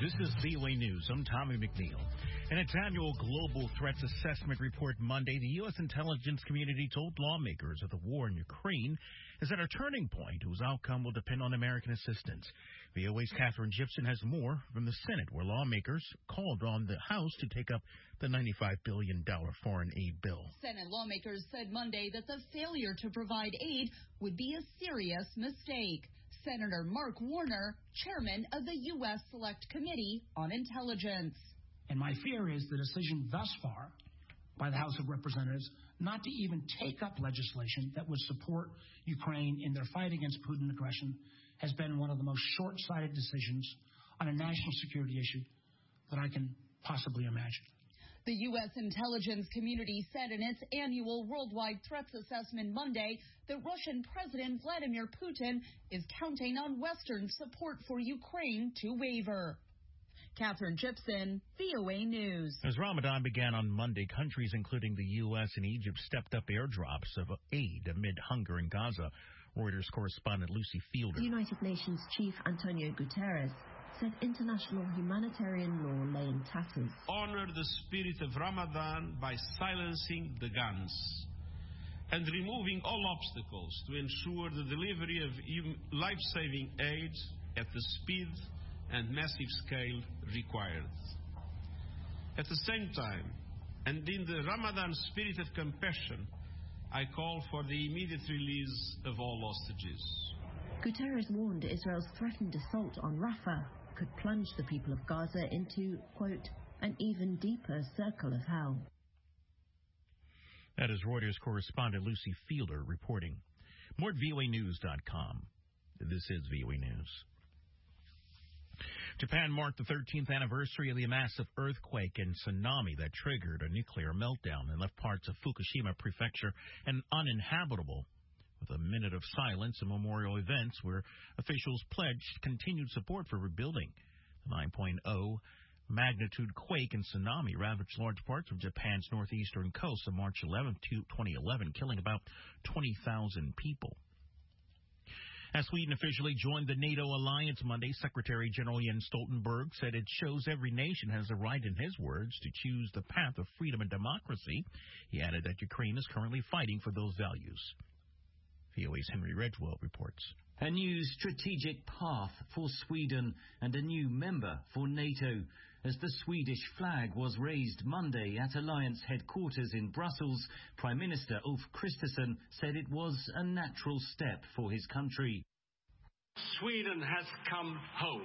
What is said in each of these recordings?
This is VOA News. I'm Tommy McNeil. In its annual Global Threats Assessment report Monday, the U.S. intelligence community told lawmakers that the war in Ukraine is at a turning point whose outcome will depend on American assistance. VOA's Catherine Gibson has more from the Senate, where lawmakers called on the House to take up the $95 billion foreign aid bill. Senate lawmakers said Monday that the failure to provide aid would be a serious mistake. Senator Mark Warner, chairman of the U.S. Select Committee on Intelligence. And my fear is the decision thus far by the House of Representatives not to even take up legislation that would support Ukraine in their fight against Putin aggression has been one of the most short-sighted decisions on a national security issue that I can possibly imagine. The U.S. intelligence community said in its annual Worldwide Threats Assessment Monday that Russian President Vladimir Putin is counting on Western support for Ukraine to waver. Catherine Gibson, VOA News. As Ramadan began on Monday, countries including the U.S. and Egypt stepped up airdrops of aid amid hunger in Gaza. Reuters correspondent Lucy Fielder. The United Nations chief Antonio Guterres said international humanitarian law lay in tatters. Honor the spirit of Ramadan by silencing the guns and removing all obstacles to ensure the delivery of life-saving aid at the speed and massive scale required. At the same time, and in the Ramadan spirit of compassion, I call for the immediate release of all hostages. Guterres warned Israel's threatened assault on Rafah could plunge the people of Gaza into, quote, an even deeper circle of hell. That is Reuters correspondent Lucy Fielder reporting. More at voanews.com. This is VOA News. Japan marked the 13th anniversary of the massive earthquake and tsunami that triggered a nuclear meltdown and left parts of Fukushima Prefecture uninhabitable, with a minute of silence and memorial events where officials pledged continued support for rebuilding. The 9.0 magnitude quake and tsunami ravaged large parts of Japan's northeastern coast on March 11, 2011, killing about 20,000 people. As Sweden officially joined the NATO alliance Monday, Secretary General Jens Stoltenberg said it shows every nation has the right, in his words, to choose the path of freedom and democracy. He added that Ukraine is currently fighting for those values. VOA's Henry Redwell reports. A new strategic path for Sweden and a new member for NATO, as the Swedish flag was raised Monday at Alliance headquarters in Brussels. Prime Minister Ulf Kristersson said it was a natural step for his country. Sweden has come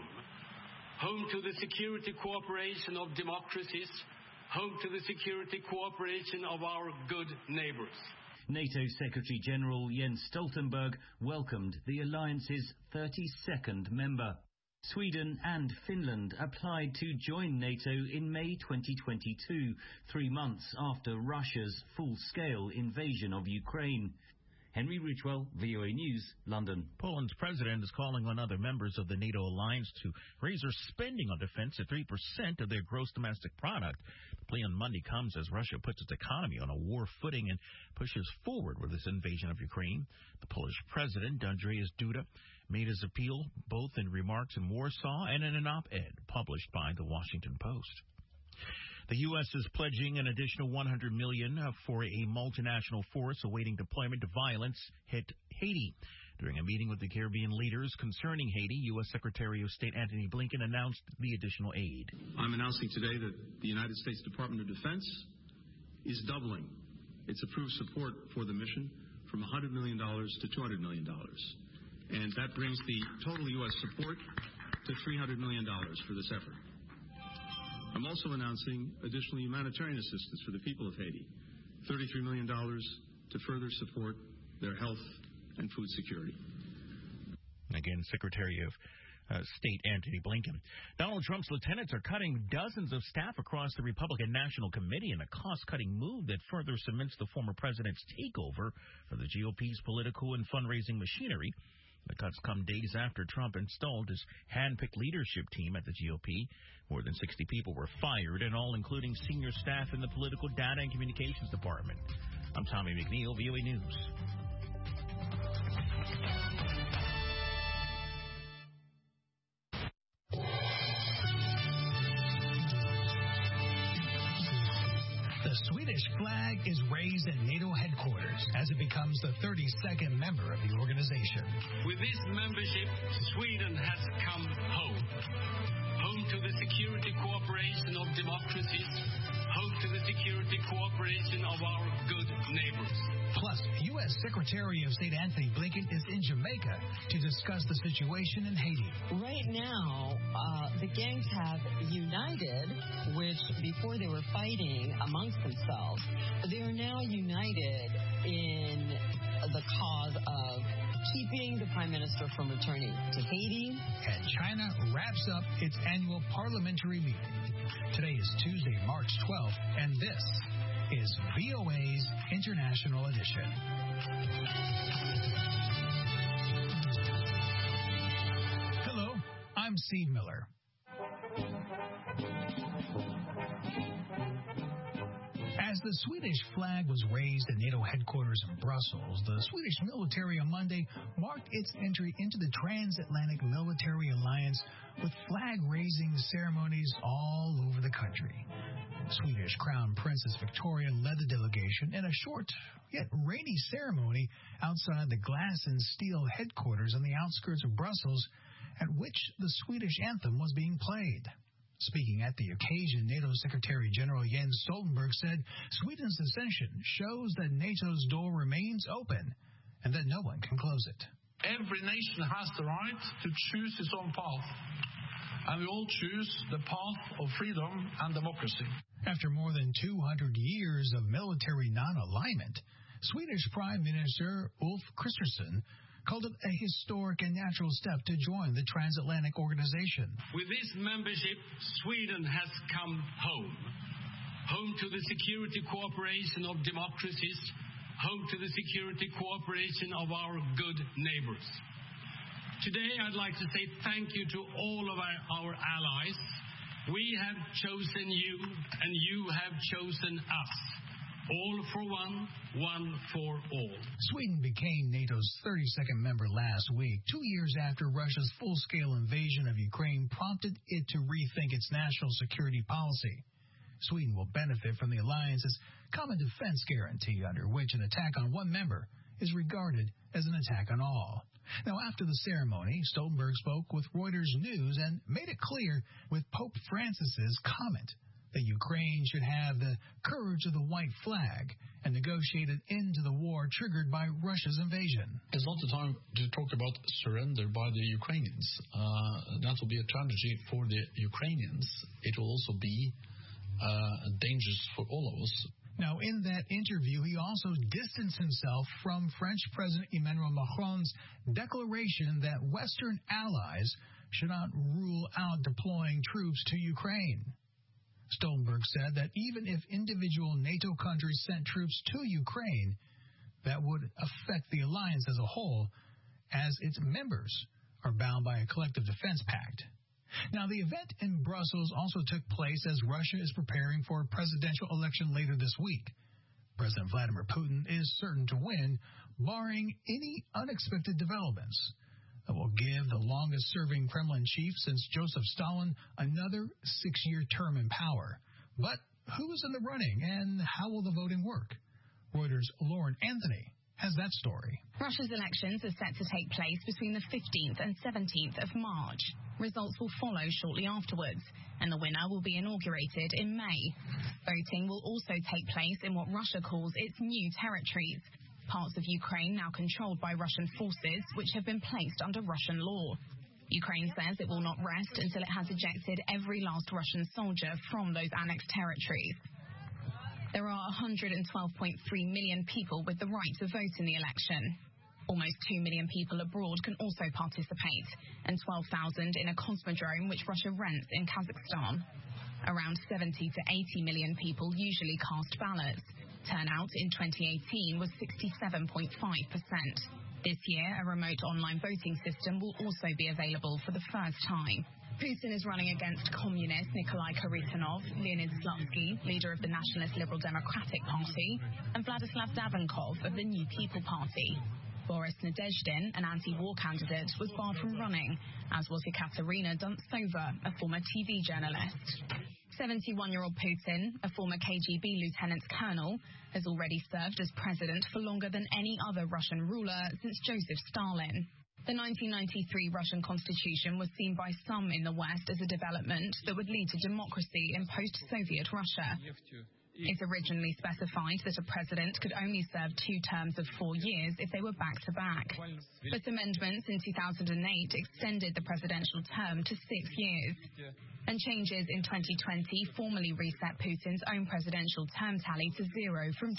home to the security cooperation of democracies, home to the security cooperation of our good neighbors. NATO Secretary General Jens Stoltenberg welcomed the alliance's 32nd member. Sweden and Finland applied to join NATO in May 2022, 3 months after Russia's full-scale invasion of Ukraine. Henry Ridgwell, VOA News, London. Poland's president is calling on other members of the NATO alliance to raise their spending on defense to 3% of their gross domestic product. The plea on Monday comes as Russia puts its economy on a war footing and pushes forward with its invasion of Ukraine. The Polish president, Andrzej Duda, made his appeal both in remarks in Warsaw and in an op-ed published by The Washington Post. The U.S. is pledging an additional $100 million for a multinational force awaiting deployment to violence-hit Haiti. During a meeting with the Caribbean leaders concerning Haiti, U.S. Secretary of State Antony Blinken announced the additional aid. I'm announcing today that the United States Department of Defense is doubling its approved support for the mission from $100 million to $200 million. And that brings the total U.S. support to $300 million for this effort. I'm also announcing additional humanitarian assistance for the people of Haiti, $33 million to further support their health and food security. Again, Secretary of State Antony Blinken. Donald Trump's lieutenants are cutting dozens of staff across the Republican National Committee in a cost-cutting move that further cements the former president's takeover of the GOP's political and fundraising machinery. The cuts come days after Trump installed his hand-picked leadership team at the GOP. More than 60 people were fired, and all including senior staff in the political data and communications department. I'm Tommy McNeil, VOA News. The Swedish flag is raised at NATO headquarters as it becomes the 32nd member of the organization. With this membership, Sweden has come home. Home to the security cooperation of democracies, home to the security cooperation of our good neighbors. Plus, U.S. Secretary of State Anthony Blinken is in Jamaica to discuss the situation in Haiti. Right now, the gangs have united, which before they were fighting amongst themselves, they are now united in the cause of keeping the Prime Minister from returning to Haiti. And China wraps up its annual parliamentary meeting. Today is Tuesday, March 12th, and this is VOA's International Edition. Hello, I'm Steve Miller. As the Swedish flag was raised at NATO headquarters in Brussels, the Swedish military on Monday marked its entry into the Transatlantic Military Alliance with flag-raising ceremonies all over the country. Swedish Crown Princess Victoria led the delegation in a short yet rainy ceremony outside the glass and steel headquarters on the outskirts of Brussels, at which the Swedish anthem was being played. Speaking at the occasion, NATO Secretary General Jens Stoltenberg said Sweden's accession shows that NATO's door remains open and that no one can close it. Every nation has the right to choose its own path, and we all choose the path of freedom and democracy. After more than 200 years of military non-alignment, Swedish Prime Minister Ulf Kristersson called it a historic and natural step to join the transatlantic organization. With this membership, Sweden has come home. Home to the security cooperation of democracies, home to the security cooperation of our good neighbors. Today, I'd like to say thank you to all of our allies. We have chosen you, and you have chosen us. All for one, one for all. Sweden became NATO's 32nd member last week, 2 years after Russia's full-scale invasion of Ukraine prompted it to rethink its national security policy. Sweden will benefit from the alliance's common defense guarantee, under which an attack on one member is regarded as an attack on all. Now, after the ceremony, Stoltenberg spoke with Reuters News and made it clear with Pope Francis's comment that Ukraine should have the courage of the white flag and negotiate an end to the war triggered by Russia's invasion. It's not the time to talk about surrender by the Ukrainians. That will be a tragedy for the Ukrainians. It will also be dangerous for all of us. Now, in that interview, he also distanced himself from French President Emmanuel Macron's declaration that Western allies should not rule out deploying troops to Ukraine. Stoltenberg said that even if individual NATO countries sent troops to Ukraine, that would affect the alliance as a whole, as its members are bound by a collective defense pact. Now, the event in Brussels also took place as Russia is preparing for a presidential election later this week. President Vladimir Putin is certain to win, barring any unexpected developments that will give the longest-serving Kremlin chief since Joseph Stalin another 6-year term in power. But who is in the running, and how will the voting work? Reuters' Lauren Anthony has that story. Russia's elections are set to take place between the 15th and 17th of March. Results will follow shortly afterwards, and the winner will be inaugurated in May. Voting will also take place in what Russia calls its new territories, parts of Ukraine now controlled by Russian forces, which have been placed under Russian law. Ukraine says it will not rest until it has ejected every last Russian soldier from those annexed territories. There are 112.3 million people with the right to vote in the election. Almost 2 million people abroad can also participate, and 12,000 in a cosmodrome which Russia rents in Kazakhstan. Around 70 to 80 million people usually cast ballots. Turnout in 2018 was 67.5%. This year, a remote online voting system will also be available for the first time. Putin is running against communist Nikolai Kharitonov, Leonid Slutsky, leader of the Nationalist Liberal Democratic Party, and Vladislav Davinkov of the New People Party. Boris Nadezhdin, an anti-war candidate, was barred from running, as was Ekaterina Duntsova, a former TV journalist. 71-year-old Putin, a former KGB lieutenant colonel, has already served as president for longer than any other Russian ruler since Joseph Stalin. The 1993 Russian constitution was seen by some in the West as a development that would lead to democracy in post-Soviet Russia. It originally specified that a president could only serve 2 terms of 4 years if they were back-to-back. But amendments in 2008 extended the presidential term to 6 years. And changes in 2020 formally reset Putin's own presidential term tally to 0 from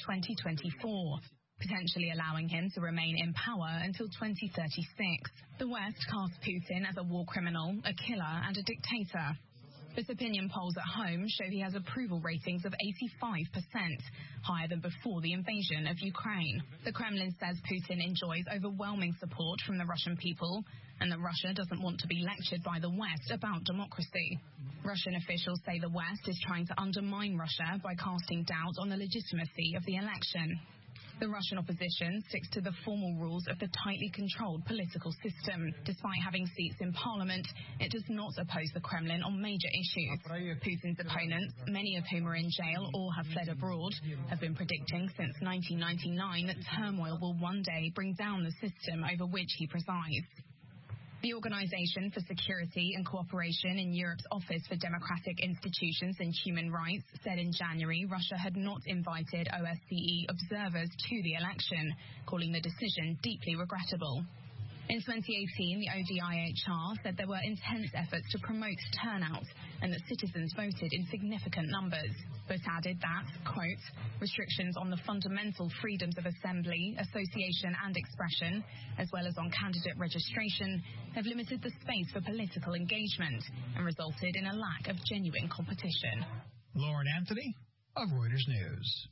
2024. Potentially allowing him to remain in power until 2036. The West casts Putin as a war criminal, a killer and a dictator. But opinion polls at home show he has approval ratings of 85%, higher than before the invasion of Ukraine. The Kremlin says Putin enjoys overwhelming support from the Russian people and that Russia doesn't want to be lectured by the West about democracy. Russian officials say the West is trying to undermine Russia by casting doubt on the legitimacy of the election. The Russian opposition sticks to the formal rules of the tightly controlled political system. Despite having seats in parliament, it does not oppose the Kremlin on major issues. Putin's opponents, many of whom are in jail or have fled abroad, have been predicting since 1999 that turmoil will one day bring down the system over which he presides. The Organization for Security and Cooperation in Europe's Office for Democratic Institutions and Human Rights said in January Russia had not invited OSCE observers to the election, calling the decision deeply regrettable. In 2018, the ODIHR said there were intense efforts to promote turnout and that citizens voted in significant numbers, but added that, quote, restrictions on the fundamental freedoms of assembly, association and expression, as well as on candidate registration, have limited the space for political engagement and resulted in a lack of genuine competition. Lauren Anthony of Reuters News.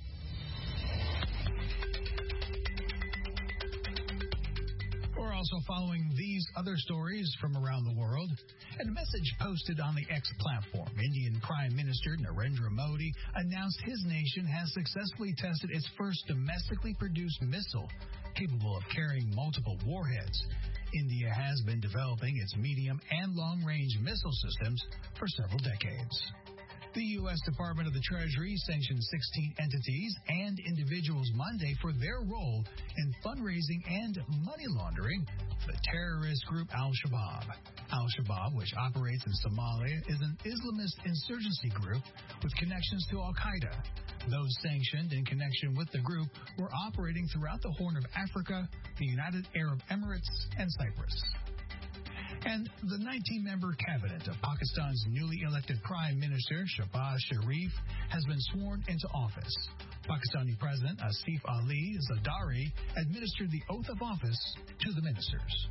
We're also following these other stories from around the world. In a message posted on the X platform, Indian Prime Minister Narendra Modi announced his nation has successfully tested its first domestically produced missile capable of carrying multiple warheads. India has been developing its medium and long-range missile systems for several decades. The U.S. Department of the Treasury sanctioned 16 entities and individuals Monday for their role in fundraising and money laundering for the terrorist group Al-Shabaab. Al-Shabaab, which operates in Somalia, is an Islamist insurgency group with connections to Al-Qaeda. Those sanctioned in connection with the group were operating throughout the Horn of Africa, the United Arab Emirates, and Cyprus. And the 19-member cabinet of Pakistan's newly elected Prime Minister, Shehbaz Sharif, has been sworn into office. Pakistani President Asif Ali Zardari administered the oath of office to the ministers.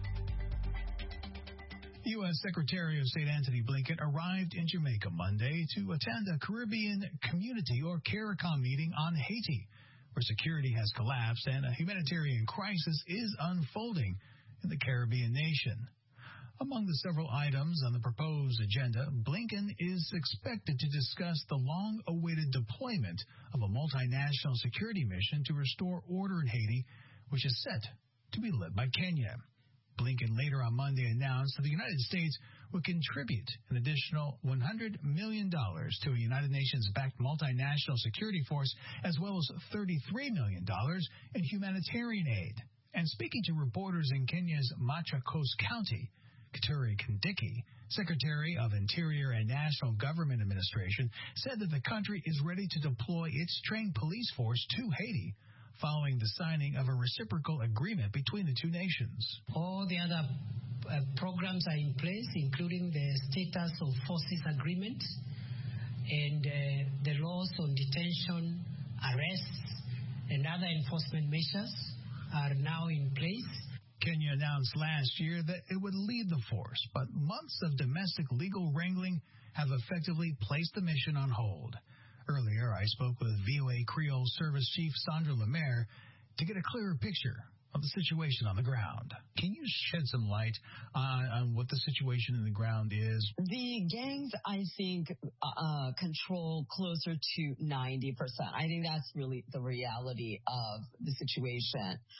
U.S. Secretary of State Antony Blinken arrived in Jamaica Monday to attend a Caribbean Community or CARICOM meeting on Haiti, where security has collapsed and a humanitarian crisis is unfolding in the Caribbean nation. Among the several items on the proposed agenda, Blinken is expected to discuss the long-awaited deployment of a multinational security mission to restore order in Haiti, which is set to be led by Kenya. Blinken later on Monday announced that the United States would contribute an additional $100 million to a United Nations-backed multinational security force, as well as $33 million in humanitarian aid. And speaking to reporters in Kenya's Machakos County, Kithure Kindiki, Secretary of Interior and National Government Administration, said that the country is ready to deploy its trained police force to Haiti following the signing of a reciprocal agreement between the two nations. All the other programs are in place, including the status of forces agreement and the laws on detention, arrests, and other enforcement measures are now in place. Kenya announced last year that it would lead the force, but months of domestic legal wrangling have effectively placed the mission on hold. Earlier, I spoke with VOA Creole Service Chief Sandra Lemaire to get a clearer picture of the situation on the ground. Can you shed some light on what the situation on the ground is? The gangs, I think, control closer to 90%. I think that's really the reality of the situation.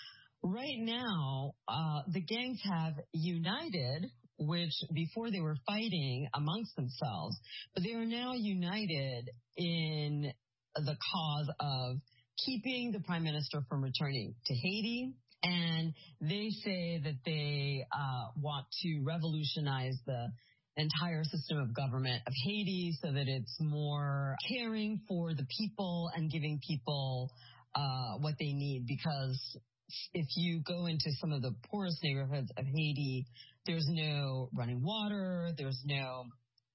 Right now, the gangs have united, which before they were fighting amongst themselves, but they are now united in the cause of keeping the prime minister from returning to Haiti. And they say that they want to revolutionize the entire system of government of Haiti so that it's more caring for the people and giving people what they need. Because if you go into some of the poorest neighborhoods of Haiti, there's no running water, there's no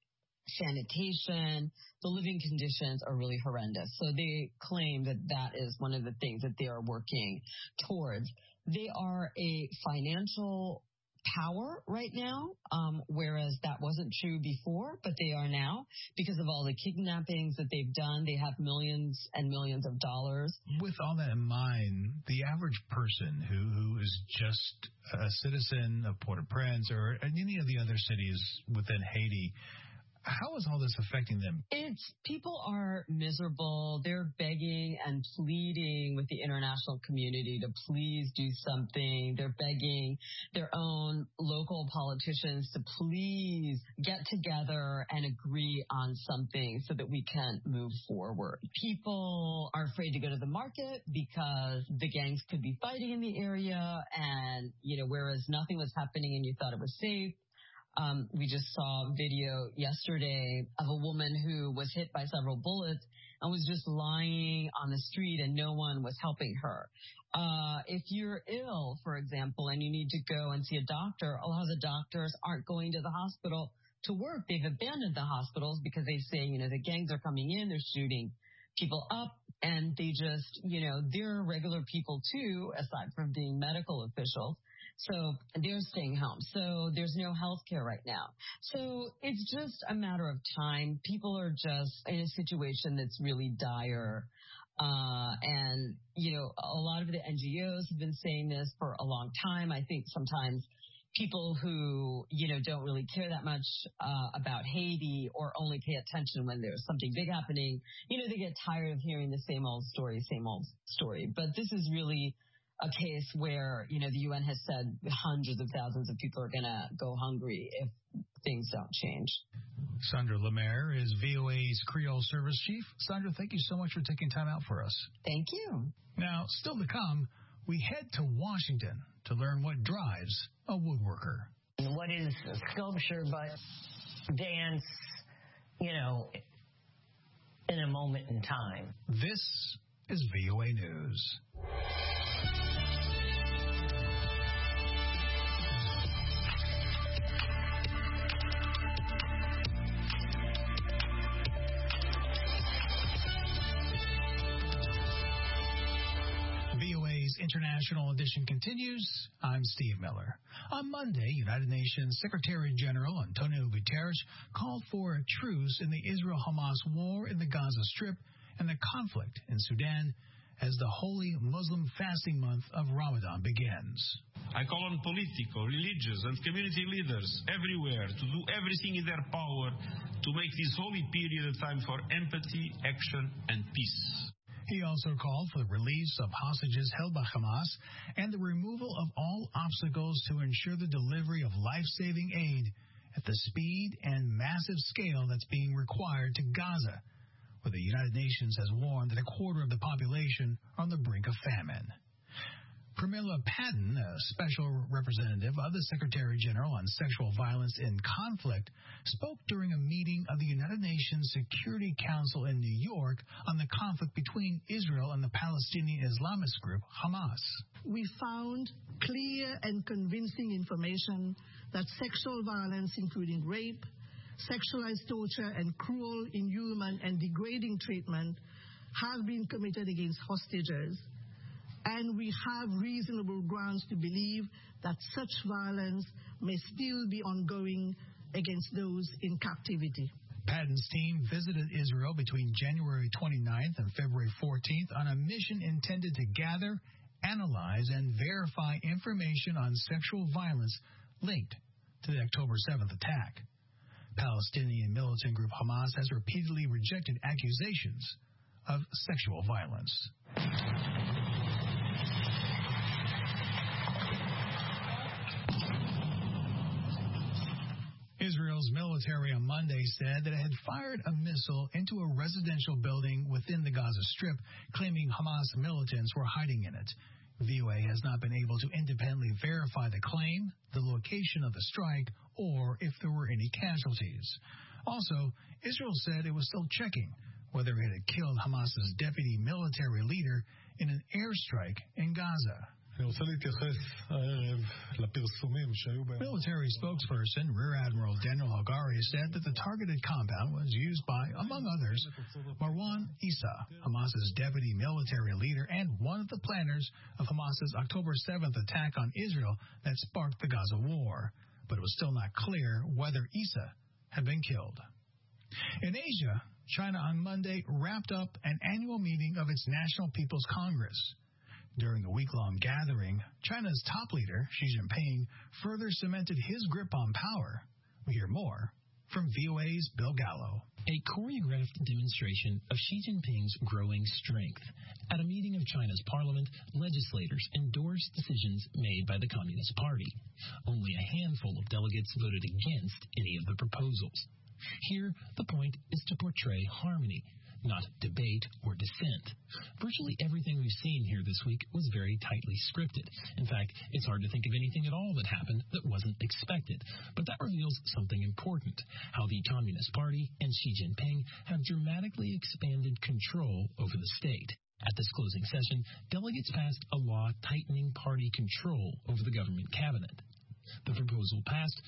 sanitation. The living conditions are really horrendous. So they claim that that is one of the things that they are working towards. They are a financial power right now, whereas that wasn't true before, but they are now because of all the kidnappings that they've done. They have millions and millions of dollars. With all that in mind, the average person who is just a citizen of Port-au-Prince or any of the other cities within Haiti, how is all this affecting them? People are miserable. They're begging and pleading with the international community to please do something. They're begging their own local politicians to please get together and agree on something so that we can move forward. People are afraid to go to the market because the gangs could be fighting in the area, and, whereas nothing was happening and you thought it was safe. We just saw video yesterday of a woman who was hit by several bullets and was just lying on the street and no one was helping her. If you're ill, for example, and you need to go and see a doctor, a lot of the doctors aren't going to the hospital to work. They've abandoned the hospitals because they say, the gangs are coming in, they're shooting people up, and they just, they're regular people too, aside from being medical officials. So they're staying home. So there's no health care right now. So it's just a matter of time. People are just in a situation that's really dire. And, a lot of the NGOs have been saying this for a long time. I think sometimes people who, don't really care that much about Haiti or only pay attention when there's something big happening, they get tired of hearing the same old story. But this is really a case where, the UN has said hundreds of thousands of people are going to go hungry if things don't change. Sandra Lemaire is VOA's Creole Service Chief. Sandra, thank you so much for taking time out for us. Thank you. Now, still to come, we head to Washington to learn what drives a woodworker. What is sculpture but dance, in a moment in time? This is VOA News. International edition continues. I'm Steve Miller. On Monday, United Nations Secretary General Antonio Guterres called for a truce in the Israel-Hamas war in the Gaza Strip and the conflict in Sudan as the holy Muslim fasting month of Ramadan begins. I call on political, religious, and community leaders everywhere to do everything in their power to make this holy period a time for empathy, action, and peace. He also called for the release of hostages held by Hamas and the removal of all obstacles to ensure the delivery of life-saving aid at the speed and massive scale that's being required to Gaza, where the United Nations has warned that a quarter of the population are on the brink of famine. Pramila Patten, a special representative of the Secretary General on Sexual Violence in Conflict, spoke during a meeting of the United Nations Security Council in New York on the conflict between Israel and the Palestinian Islamist group Hamas. We found clear and convincing information that sexual violence, including rape, sexualized torture, and cruel, inhuman, and degrading treatment have been committed against hostages. And we have reasonable grounds to believe that such violence may still be ongoing against those in captivity. Patton's team visited Israel between January 29th and February 14th on a mission intended to gather, analyze, and verify information on sexual violence linked to the October 7th attack. Palestinian militant group Hamas has repeatedly rejected accusations of sexual violence. Israel's military on Monday said that it had fired a missile into a residential building within the Gaza Strip, claiming Hamas militants were hiding in it. VOA has not been able to independently verify the claim, the location of the strike, or if there were any casualties. Also, Israel said it was still checking whether it had killed Hamas's deputy military leader in an airstrike in Gaza. Military spokesperson Rear Admiral Daniel Hagari said that the targeted compound was used by, among others, Marwan Issa, Hamas's deputy military leader and one of the planners of Hamas's October 7th attack on Israel that sparked the Gaza war. But it was still not clear whether Issa had been killed. In Asia, China on Monday wrapped up an annual meeting of its National People's Congress. During the week-long gathering, China's top leader, Xi Jinping, further cemented his grip on power. We hear more from VOA's Bill Gallo. A choreographed demonstration of Xi Jinping's growing strength. At a meeting of China's parliament, legislators endorsed decisions made by the Communist Party. Only a handful of delegates voted against any of the proposals. Here, the point is to portray harmony, not debate or dissent. Virtually everything we've seen here this week was very tightly scripted. In fact, it's hard to think of anything at all that happened that wasn't expected. But that reveals something important, how the Communist Party and Xi Jinping have dramatically expanded control over the state. At this closing session, delegates passed a law tightening party control over the government cabinet. The proposal passed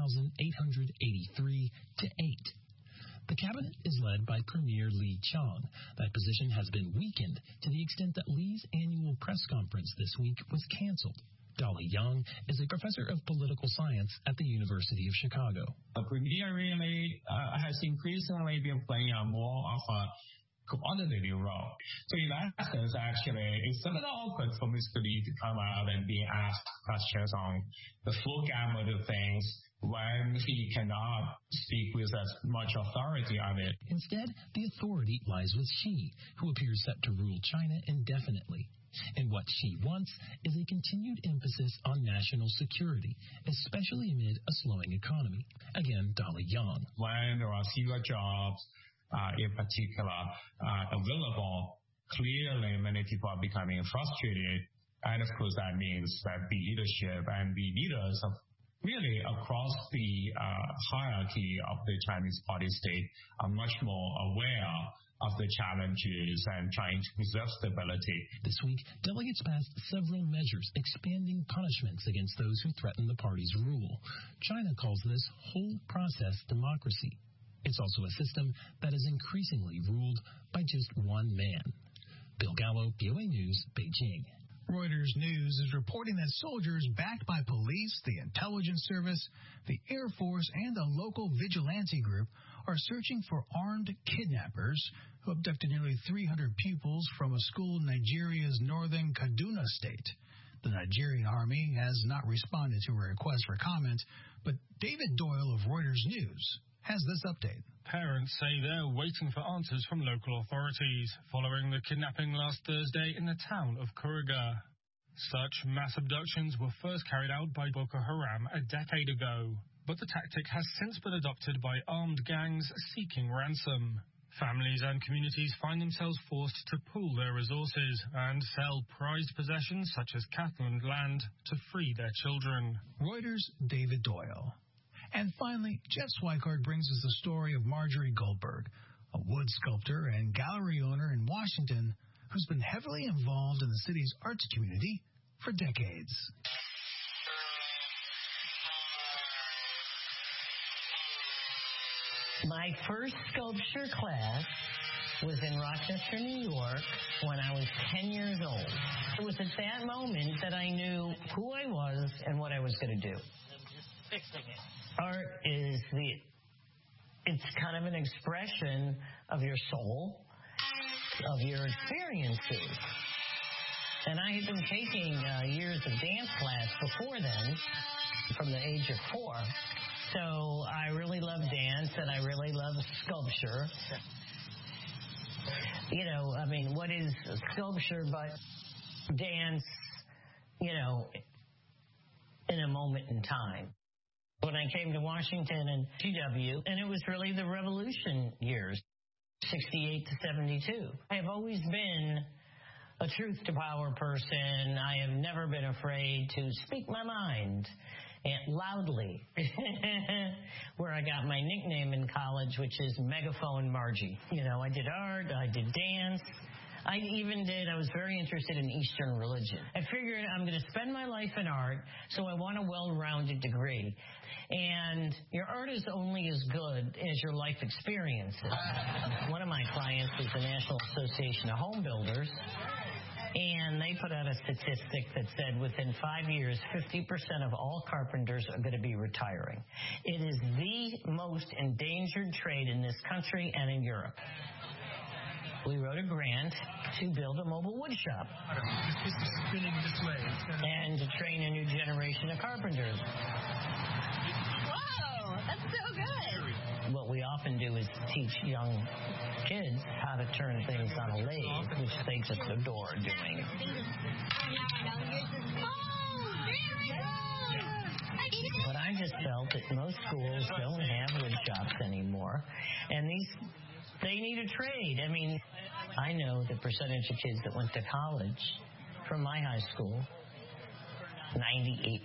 2,883 to 8. The cabinet is led by Premier Li Qiang. That position has been weakened to the extent that Li's annual press conference this week was canceled. Dolly Young is a professor of political science at the University of Chicago. The premier really has increasingly been playing a more of a quantitative role. So in that sense, actually, it's a little awkward for Mr. Li to come out and be asked questions on the full gamut of things when he cannot speak with as much authority on it. Instead, the authority lies with Xi, who appears set to rule China indefinitely. And what Xi wants is a continued emphasis on national security, especially amid a slowing economy. Again, Dolly Young. When there are fewer jobs, in particular, available, clearly many people are becoming frustrated. And of course, that means that the leadership and the leaders of really across the hierarchy of the Chinese party state are much more aware of the challenges and trying to preserve stability. This week, delegates passed several measures expanding punishments against those who threaten the party's rule. China calls this whole process democracy. It's also a system that is increasingly ruled by just one man. Bill Gallo, VOA News, Beijing. Reuters News is reporting that soldiers backed by police, the intelligence service, the Air Force, and a local vigilante group are searching for armed kidnappers who abducted nearly 300 pupils from a school in Nigeria's northern Kaduna state. The Nigerian Army has not responded to a request for comment, but David Doyle of Reuters News has this update. Parents say they're waiting for answers from local authorities following the kidnapping last Thursday in the town of Kuriga. Such mass abductions were first carried out by Boko Haram a decade ago, but the tactic has since been adopted by armed gangs seeking ransom. Families and communities find themselves forced to pool their resources and sell prized possessions such as cattle and land to free their children. Reuters' David Doyle. And finally, Jeff Swikart brings us the story of Marjorie Goldberg, a wood sculptor and gallery owner in Washington who's been heavily involved in the city's arts community for decades. My first sculpture class was in Rochester, New York, when I was 10 years old. It was at that moment that I knew who I was and what I was going to do. Art is it's kind of an expression of your soul, of your experiences. And I had been taking years of dance class before then, from the age of 4. So I really love dance and I really love sculpture. You know, I mean, what is sculpture but dance, you know, in a moment in time? when I came to Washington and GW, and it was really the revolution years, 68 to 72. I have always been a truth to power person. I have never been afraid to speak my mind and loudly, where I got my nickname in college, which is Megaphone Margie. You know, I did art, I did dance. I was very interested in Eastern religion. I figured I'm going to spend my life in art, so I want a well-rounded degree. And your art is only as good as your life experiences. One of my clients is the National Association of Home Builders, and they put out a statistic that said within 5 years, 50% of all carpenters are going to be retiring. It is the most endangered trade in this country and in Europe. We wrote a grant to build a mobile wood shop and to train a new generation of carpenters. Whoa, that's so good. What we often do is teach young kids how to turn things on a lathe, which they just adore doing. But I just felt that most schools don't have wood shops anymore, and they need a trade. I mean, I know the percentage of kids that went to college from my high school, 98%.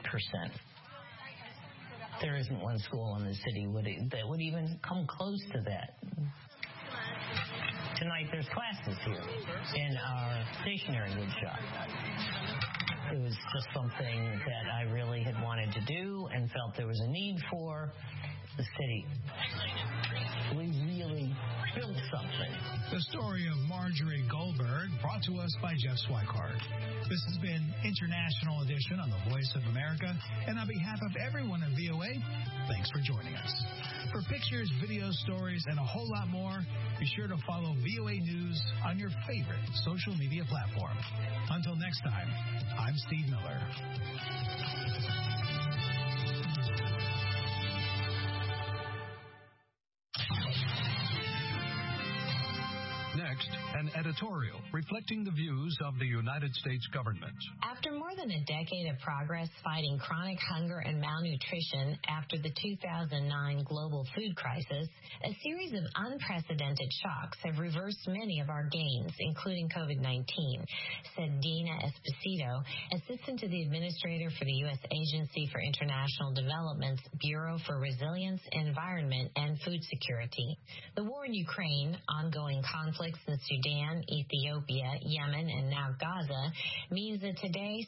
There isn't one school in the city that would even come close to that. Tonight there's classes here in our stationary wood shop. It was just something that I really had wanted to do and felt there was a need for. The city, we really built something. The story of Marjorie Goldberg, brought to us by Jeff Swikart. This has been International Edition on the Voice of America, and on behalf of everyone at VOA, thanks for joining us. For pictures, video stories, and a whole lot more, be sure to follow VOA News on your favorite social media platform. Until next time, I'm Steve Miller. Next, an editorial reflecting the views of the United States government. After more than a decade of progress fighting chronic hunger and malnutrition after the 2009 global food crisis, a series of unprecedented shocks have reversed many of our gains, including COVID-19, said Dina Esposito, assistant to the administrator for the U.S. Agency for International Development's Bureau for Resilience, Environment, and Food Security. The war in Ukraine, ongoing conflicts in Sudan, Ethiopia, Yemen, and now Gaza means that today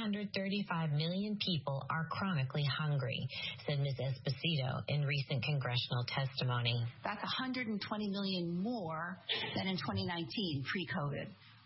735 million people are chronically hungry, said Ms. Esposito in recent congressional testimony. That's 120 million more than in 2019, pre-COVID.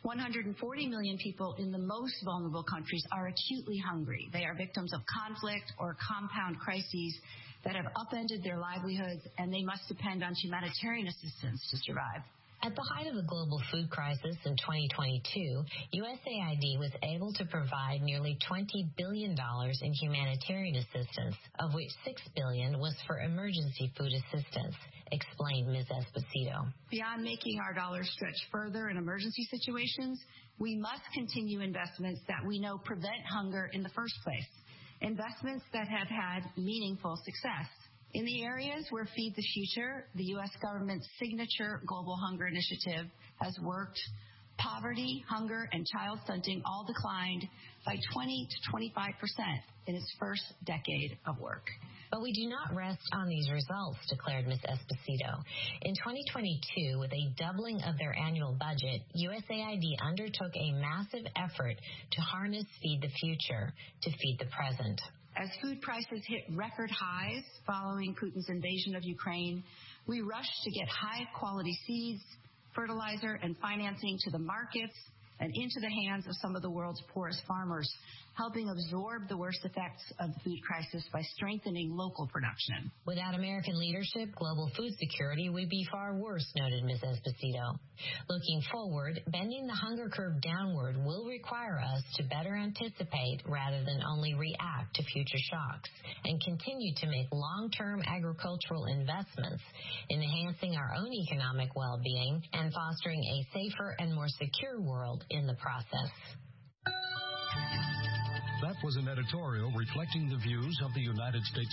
140 million people in the most vulnerable countries are acutely hungry. They are victims of conflict or compound crises that have upended their livelihoods, and they must depend on humanitarian assistance to survive. At the height of the global food crisis in 2022, USAID was able to provide nearly $20 billion in humanitarian assistance, of which $6 billion was for emergency food assistance, explained Ms. Esposito. Beyond making our dollars stretch further in emergency situations, we must continue investments that we know prevent hunger in the first place, investments that have had meaningful success. In the areas where Feed the Future, the U.S. government's signature global hunger initiative, has worked, poverty, hunger, and child stunting all declined by 20 to 25% in its first decade of work. But we do not rest on these results, declared Ms. Esposito. In 2022, with a doubling of their annual budget, USAID undertook a massive effort to harness Feed the Future to feed the present. As food prices hit record highs following Putin's invasion of Ukraine, we rushed to get high-quality seeds, fertilizer, and financing to the markets and into the hands of some of the world's poorest farmers, helping absorb the worst effects of the food crisis by strengthening local production. Without American leadership, global food security would be far worse, noted Ms. Esposito. Looking forward, bending the hunger curve downward will require us to better anticipate rather than only react to future shocks and continue to make long-term agricultural investments in enhancing our own economic well-being and fostering a safer and more secure world in the process. That was an editorial reflecting the views of the United States